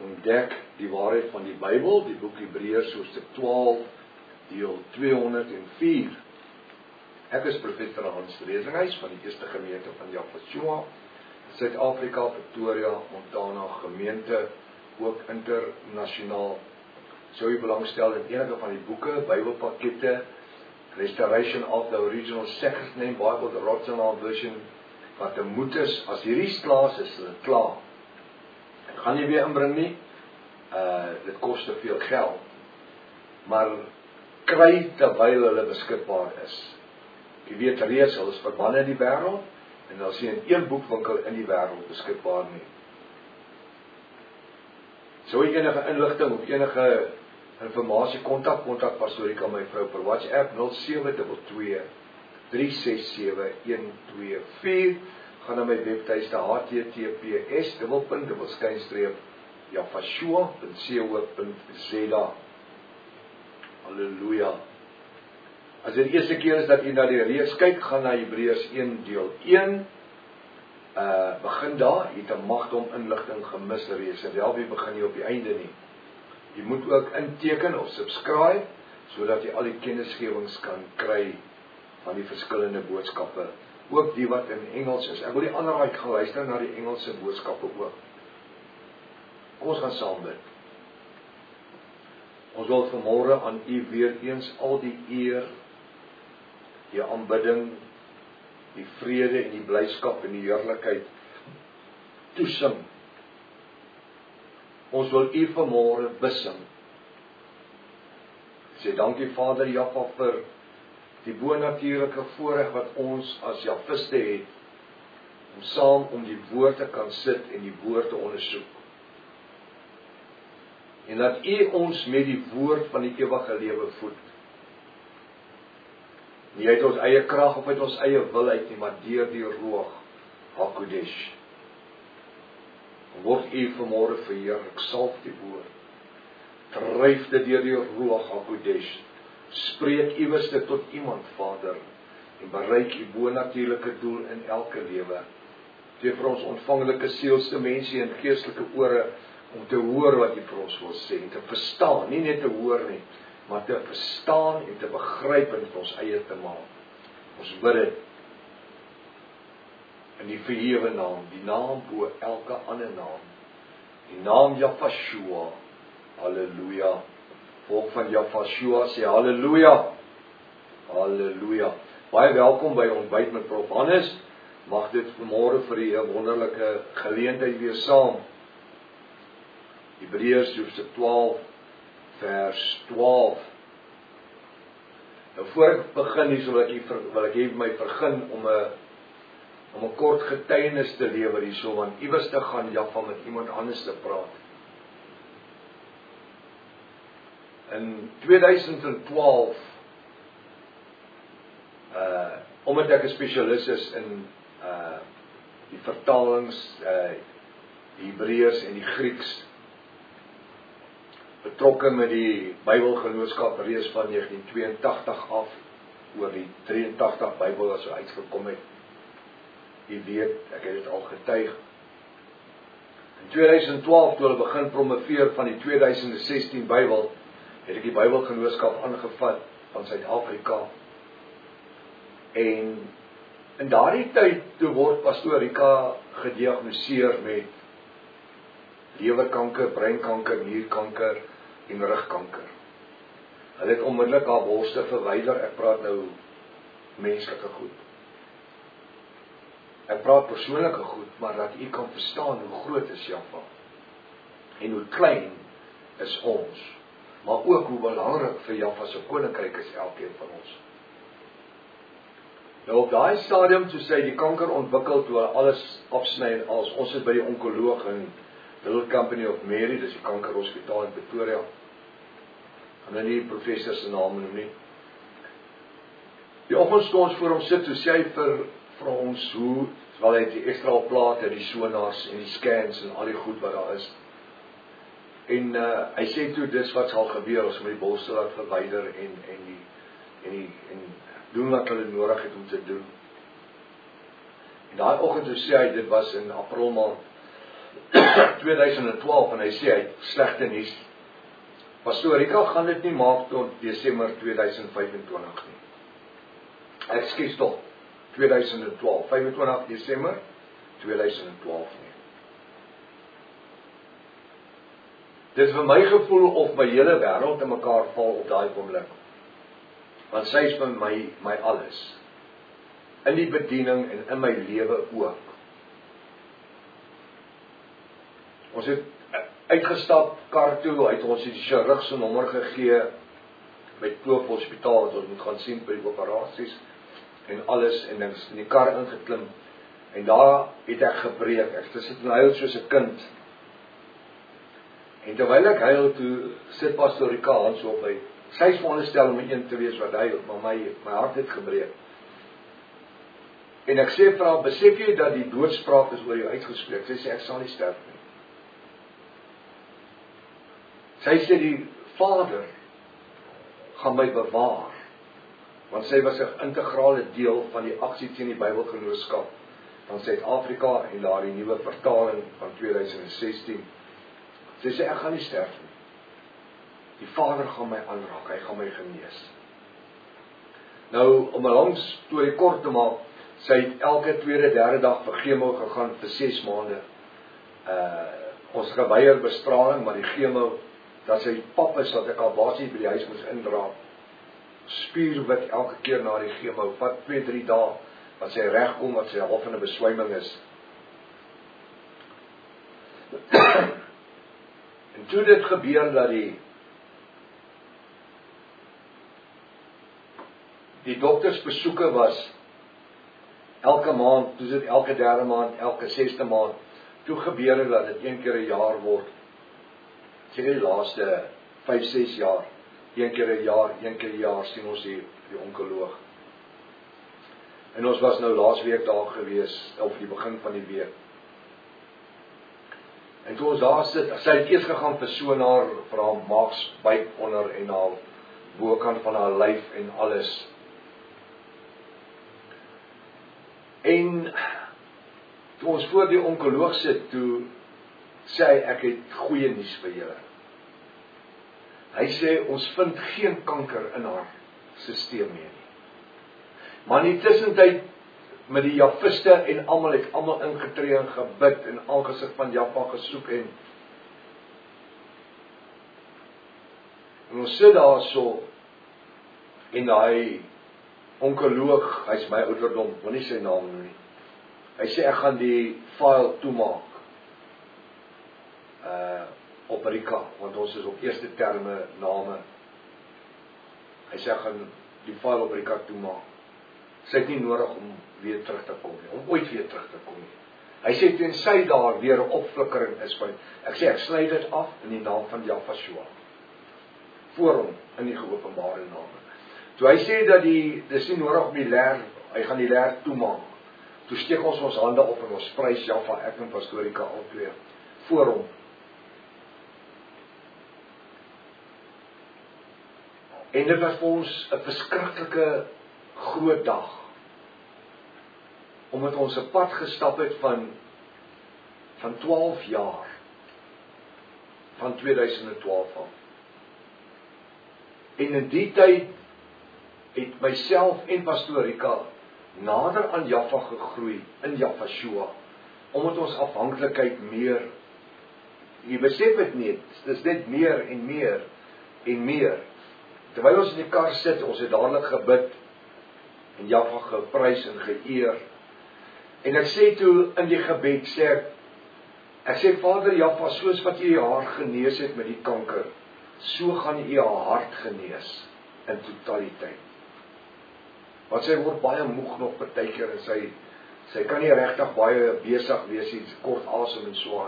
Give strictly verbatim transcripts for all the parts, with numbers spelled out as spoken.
ontdek die waarheid van die Bybel, die boek Hebreërs hoofstuk twaalf, deel tweehonderd en vier. Ek is professor Hans Resinghuis van die Eerste Gemeente van Yafashua, Suid-Afrika, Pretoria, Montana gemeente, ook internasionaal. Sou u belangstel in enige van die boeke, Bybelpakkette, Restoration of the Original Sacred Name Bible, the Rotherham version, wat te moed is, as hierdie klaar is, is dit klaar. Ek gaan nie weer inbring nie, uh, dit kost te veel geld, maar kry terwyl hulle beskikbaar is. Jy weet reeds, hulle is verbanne in die wêreld, en hulle is nie in een boekwinkel in die wêreld beskikbaar nie. Sou jy enige inligting of enige informasie kontak, kontak Pastorika my vrou per WhatsApp nul sewe twee twee drie ses sewe een twee vier. Gaan na my webtuiste H T T P S dubbelpunt dubbelskynstreep yafashua punt co punt z a. Halleluja. As dit die eerste keer is dat jy na die reeks kyk, gaan na Hebreërs een deel een. Uh, begin daar, jy het 'n magdom inligting gemis reeds, en wel wie begin jy op die einde nie. Jy moet ook inteken of subscribe, sodat jy al die kennisgewings kan kry van die verskillende boodskappe, ook die wat in Engels is. Ek wil die ander uit gaan luister na die Engelse boodskappe ook. Kom ons gaan saam bid. Ons wil vanmôre aan u weer eens al die eer, die aanbidding, die vrede en die blydskap en die heerlikheid toesing. Ons wil u vanmôre besing. Sê dankie Vader Jaffa vir die bonatuurlike voorreg wat ons as Jafiste het, om saam om die woord te kan sit en die woord te ondersoek. En dat u ons met die woord van die ewige lewe voed. Nie uit ons eie krag of uit ons eie wil uit nie, maar deur die Ruach HaKodesh. Word u vanmôre verheerlik, salf die woord. Dryf dit deur die Ruach HaKodesh. Spreek iewers dit tot iemand, Vader, en bereik u bonatuurlike doel in elke lewe. Gee vir ons ontvanglike seelste mense en geestelike ore om te hoor wat u vir ons wil sê, en te verstaan, nie net te hoor nie, maar te verstaan en te begryp en vir ons eie te maak. Ons bid dit in die verhewe naam, die naam bo elke ander naam, die naam Yafashua. Halleluja. Volk van Yafashua sê halleluja. Halleluja. Baie welkom by ontbyt met Prof Hannes. Mag dit vanmôre vir u 'n wonderlike geleentheid wees saam. Hebreërs hoofstuk twaalf vers twaalf. Nou voor ek begin hier, so wil ek wil ek hê my vergun om 'n om 'n kort getuienis te lewer hierso, want iewers te gaan Jaffa met iemand anders te praat. In tweeduisend twaalf, uh, omdat ek 'n spesialis is in uh, die vertalings, uh, die Hebreërs en die Grieks, betrokke met die Bybelgenootskap reeds van negentien tweeëntagtig af, oor die drieëntagtig Bybel wat so uitgekom het. Jy weet, ek het dit al getuig. In tweeduisend twaalf, toe hulle begin promoveer van die tweeduisend sestien Bybel, het ek die Bybelgenootskap aangevat van Suid-Afrika. En in daardie tyd, toe word Pastorika gediagnoseer met lewerkanker, breinkanker, nierkanker en rugkanker. Hulle het onmiddellik haar borste verwyder. Ek praat nou menslike goed. Ek praat persoonlike goed, maar dat u kan verstaan hoe groot is Jaffa en hoe klein is ons, maar ook hoe belangrik vir Jaffa se koninkryk is elkeen van ons. Nou op daai stadium, toe sy die kanker ontwikkel, toe hulle alles afsny en alles, ons is by die onkoloog in Little Company of Mary, dis die kankerhospitaal in Pretoria. Gaan nou nie die professor se naam noem nie. Die oggend toe ons voor hom sit, toe sê hy vir, vir ons hoe, terwyl hy die ekstra plate, die sonars en die scans en al die goed wat daar is. En uh, hy sê toe, dis wat sal gebeur, as my die bolste laat verwyder en, en, die, en, die, en doen wat hulle nodig het om te doen. En daai oggend toe sê hy, dit was in April maand, tweeduisend twaalf en hy sê hy het slegte nuus. Pastoor Rika gaan dit nie maak tot Desember tweeduisend vyfentwintig nie. Ekskuus tog, tweeduisend twaalf, vyfentwintig Desember tweeduisend twaalf nie. Dit is vir my gevoel of my hele wêreld in mekaar val op daai oomblik. Want sy is vir my my alles. In die bediening en in my lewe ook. Ons het uitgestap kar toe, hy het ons die chirurg se nommer gegee by Kloof Hospitaal wat ons moet gaan sien by die operasies en alles en dan in die kar ingeklim en daar het ek gebreek. Ek sit en huil soos 'n kind. En terwyl ek huil toe sit Pastoor Rika Hans op my. Sy is veronderstel om een te wees wat huil, maar my my hart het gebreek. En ek sê vir haar, besef jy dat die doodspraak is oor jou uitgespreek? Sy sê ek sal nie sterf nie. Sy sê die Vader gaan my bewaar, want sy was 'n integrale deel van die aksie teen die Bybelgenootskap van Suid-Afrika en daardie nuwe vertaling van tweeduisend sestien. Sy sê ek gaan nie sterf nie. Die Vader gaan my aanraak, hy gaan my genees. Nou, om 'n lang storie kort te maak, sy het elke tweede, derde dag vir chemo gegaan vir ses maande. Uh, ons geweier bestraling, maar die chemo, dat sy pap is, wat ek al basies by die huis moes indra, spierwit elke keer na die chemo, vat twee, drie dae, wat sy regkom, wat sy half in 'n beswyming is. En toe dit gebeur dat die die doktersbesoeke was elke maand, toe dit elke derde maand, elke sesde maand, toe gebeur het dat dit een keer 'n jaar word. Seker die laaste vyf, ses jaar, een keer 'n jaar, een keer 'n jaar sien ons die die onkoloog. En ons was nou laasweek daar gewees, of die begin van die week. En toe ons daar sit, sy het eers gegaan vir sonaar vir haar maagsbuik onder en haar bokant van haar lyf en alles. En toe ons voor die onkoloog sit, toe sê hy, ek het goeie nuus vir julle. Hy sê, ons vind geen kanker in haar stelsel meer nie. Maar in die tussentyd, met die Jafiste en almal het almal ingetree en gebid en aangesig van Jaffa gesoek en en ons sit daar so en hy onkoloog, hy's my ouderdom, wil nie sy naam noem nie. Hy sê ek gaan die file toemaak uh, op Rika, want ons is op eerste terme name. Hy sê ek gaan die file op Rika toemaak. Sy het nie nodig om weer terug te kom nie, om ooit weer terug te kom nie. Hy sê tensy daar weer 'n opflikkering is van, ek sê ek sny dit af in die naam van Jahweh voor hom in die geopenbare name. Toe hy sê dat die dis nie nodig om die leer, hy gaan die leer toemaak. Toe steek ons ons hande op en ons prys Jahweh, ek en Pastoor Rika albei voor hom. En dit was vir ons 'n verskriklike groot dag, omdat ons 'n pad gestap het van van twaalf jaar, van tweeduisend twaalf af. En in die tyd het myself en Pastoor Rika nader aan Jahweh gegroei in Jahweh, omdat ons afhanklikheid meer, jy besef dit nie, dis net meer en meer en meer. Terwyl ons in die kar sit, ons het dadelik gebid en Jahweh geprys en geëer. En ek sê toe in die gebed, sê ek, ek sê, Vader Jahweh, soos wat U haar genees het met die kanker, so gaan U haar hart genees in totaliteit. Want sy word baie moeg nog partykeer en sy, sy kan nie regtig baie besig wees, iets kort asem en so aan.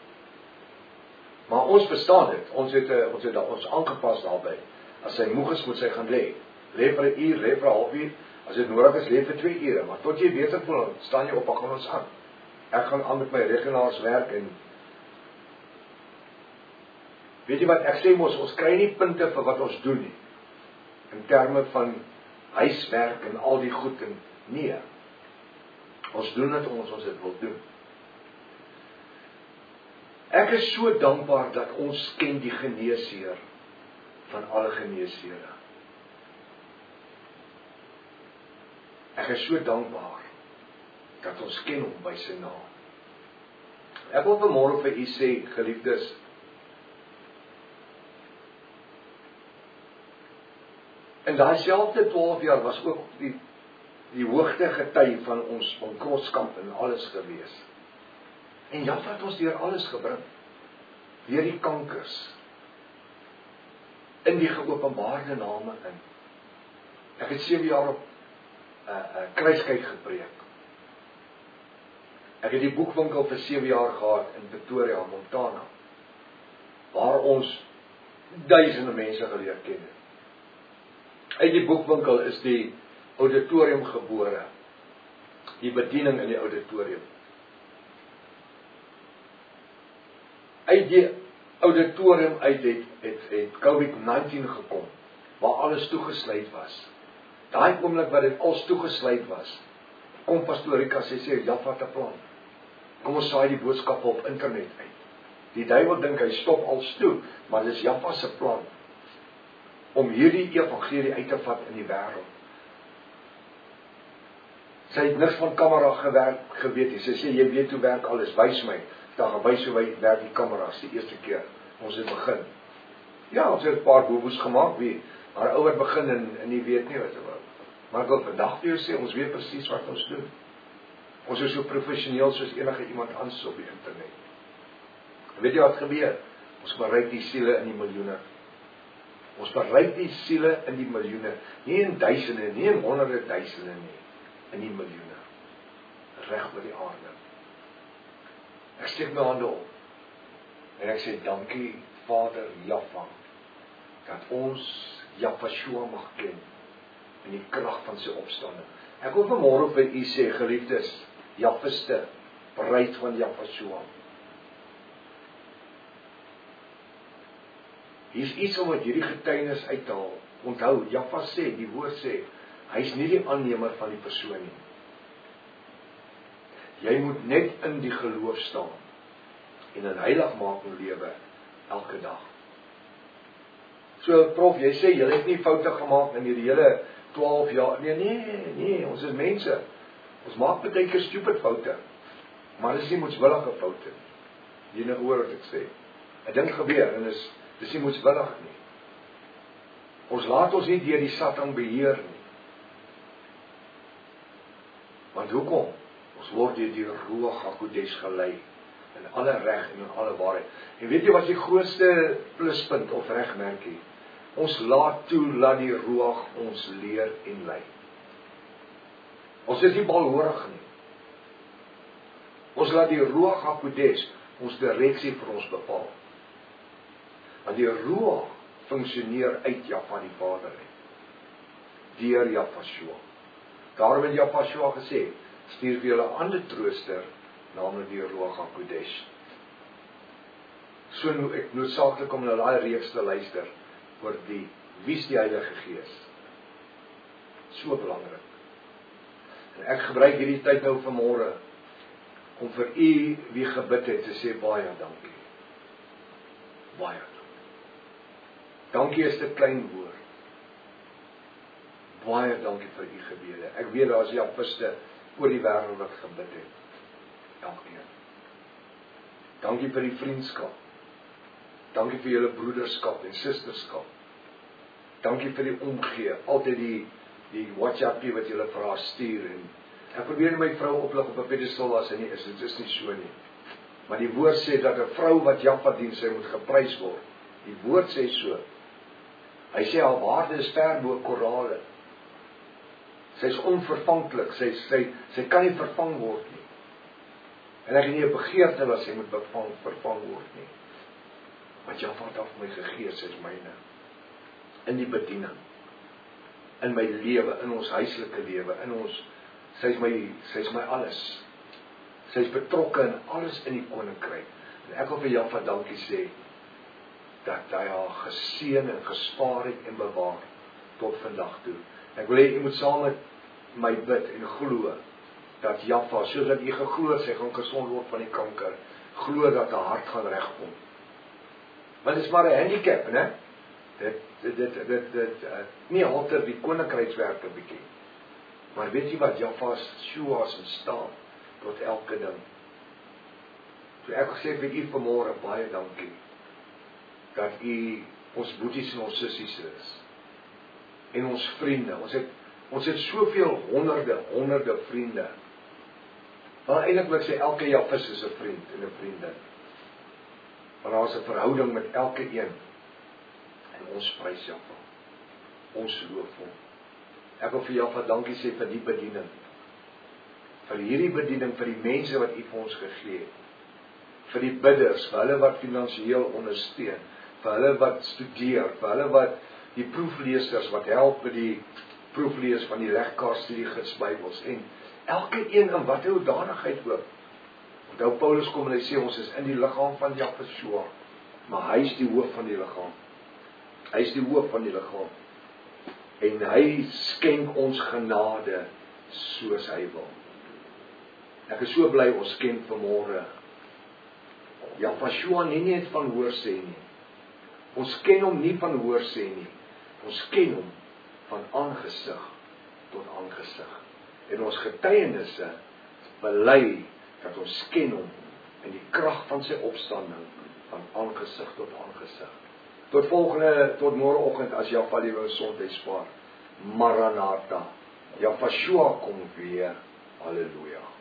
Maar ons verstaan dit, ons het, ons het ons aangepas daarby. As sy moeg is, moet sy gaan lê. Lê vir 'n uur, lê vir 'n halfuur, as dit nodig is, lê vir twee ure, maar tot jy beter voel, staan jy op, dan gaan ons aan. Ek gaan aan met my rekenaars werk en weet jy wat, ek sê mos, ons kry nie punte vir wat ons doen nie, in terme van huiswerk en al die goed en nee, ons doen dit omdat ons dit wil doen. Ek is so dankbaar dat ons ken die geneesheer van alle geneesheere. Ek is so dankbaar dat ons ken hom by sy naam. Ek wil vanmôre vir u sê, geliefdes, in daai selfde twaalf jaar was ook die die hoogte gety van ons onkrotskap en alles gewees. En ja, wat ons deur alles gebring, deur die kankers, in die geopenbaarde name in. Ek het sewe jaar op 'n uh, uh, kruiskyk gepreek. Ek het die boekwinkel vir sewe jaar gehad in Pretoria, Montana, waar ons duisende mense geleer ken het. Uit die boekwinkel is die auditorium gebore, die bediening in die auditorium. Uit die auditorium uit het, het, het COVID negentien gekom, waar alles toegesluit was. Daai oomblik wat dit alles toegesluit was, kom Pastoor Rika sê, sê, ja, wat 'n plan. Kom ons saai die boodskappe op internet uit. Die duiwel dink hy stop alles toe, maar dis Jaffa se plan, om hierdie evangelie uit te vat in die wêreld. Sy het niks van kamera gewerk geweet nie. Sy sê, jy weet hoe werk alles, wys my. Dan gewys hoe werk die kameras die eerste keer. Ons het begin. Ja, ons het 'n paar boeboes gemaak, wie, maar ouer begin en, en nie weet nie wat er wou. Maar ek wil vandag vir jou sê, ons weet presies wat ons doen. Ons is so professioneel soos enige iemand anders op die internet. Weet jy wat gebeur? Ons bereik die siele in die miljoene. Ons bereik die siele in die miljoene. Nie in duisende, nie in honderde duisende nie. In die miljoene. Reg oor die aarde. Ek steek my hande op. En ek sê, dankie Vader Jaffa, dat ons Jafashua mag ken, in die krag van sy opstanding. Ek wil vanmôre vir u sê, geliefdes, Jafiste, bruid van Jafashua. Hier is iets om uit hierdie getuienis uit te haal. Onthou, Jaffa sê, die woord sê, hy is nie die aannemer van die persoon nie. Jy moet net in die geloof staan en in heiligmaking lewe elke dag. So prof, jy sê jy het nie foute gemaak in hierdie hele twaalf jaar. Nee, nee, nee, ons is mense. Ons maak baie keer stupid foute. Maar dis nie moetswillige foute nie. Jy nou hoor wat ek sê. 'n Ding gebeur en is dis nie moetswillig nie. Ons laat ons nie deur die Satan beheer nie. Want hoekom? Ons word deur die Ruach HaKodesh gelei in alle reg en in alle waarheid. En weet jy wat die grootste pluspunt of regmerkie? Ons laat toe laat die Ruach ons leer en lei. Ons is nie balhorig nie. Ons laat die Ruach HaKodesh ons direksie vir ons bepaal. Want die Ruach funksioneer uit Jaffa die Vader uit. Deur Jafashua. Daarom het Jafashua gesê, stuur vir julle 'n ander trooster, naamlik die Ruach HaKodesh. So ek noodsaaklik om na daai reeks te luister oor die wie's die Heilige Gees. So belangrik. En ek gebruik hierdie tyd nou vanmôre om vir u wie gebid het te sê baie dankie. Baie dankie. Dankie is 'n klein woord. Baie dankie vir u gebede. Ek weet daar is Jafiste oor die wêreld wat gebid het. Elkeen. Dankie vir die vriendskap. Dankie vir julle broederskap en susterskap. Dankie vir die omgee. Altyd die die WhatsAppie wat julle vir haar stuur en ek probeer my vrou oplig op 'n pedestal as sy nie is. Dit is nie so nie. Maar die woord sê dat 'n vrou wat Jaffa dien, sy moet geprys word. Die woord sê so. Hy sê haar waarde is ver bo korale. Sy is onvervanklik. Sy sy sy kan nie vervang word nie. En ek het nie 'n begeerte dat sy moet vervang vervang word nie. Want Jaffa het af my gegee, sy is myne. In die bediening. In my lewe, in ons huislike lewe, in ons sy is my sy is my alles. Sy is betrokke in alles in die koninkryk. En ek wil vir Jaffa dankie sê dat hy haar geseën en gespaar het en bewaar tot vandag toe. Ek wil hê u moet saam met my bid en glo dat Jaffa, soos dat u geglo het sy gaan gesond word van die kanker, glo dat 'n hart gaan regkom. Want dit is maar 'n handicap, né? Dit dit dit dit dit uh, nie alter die koninkrykswerk 'n bietjie. Maar weet jy wat, Jahosua is in staat tot elke ding. So ek sê vir u vanmôre baie dankie dat u ons boeties en ons sissies is. En ons vriende, ons het ons het soveel honderde, honderde vriende. Maar eintlik wil ek sê elke Jafis is 'n vriend en 'n vriendin. Maar daar is 'n verhouding met elke een. En ons prys Jahwe. Ons loof hom. Ek wil vir Jahwe dankie sê vir die bediening. Vir hierdie bediening, vir die mense wat u vir ons gegee het. Vir die bidders, vir hulle wat finansiëel ondersteun, vir hulle wat studeer, vir hulle wat die proefleesers wat help met die proeflees van die regkaartstudiegids Bybels en elke een in watter hoedanigheid ook. Onthou Paulus kom en hy sê ons is in die liggaam van Jahosua, maar hy is die hoof van die liggaam. Hy is die hoof van die liggaam. En hy skenk ons genade soos hy wil. Ek is so bly ons ken vanmôre Jahosua nie net van hoor sê nie. Ons ken hom nie van hoor sê nie. Ons ken hom van aangesig tot aangesig. En ons getuienisse bely dat ons ken hom in die krag van sy opstanding van aangesig tot aangesig. Tot volgende, tot môreoggend as Jahwe die gesondheid spaar. Maranatha. Jahosua kom weer. Halleluja.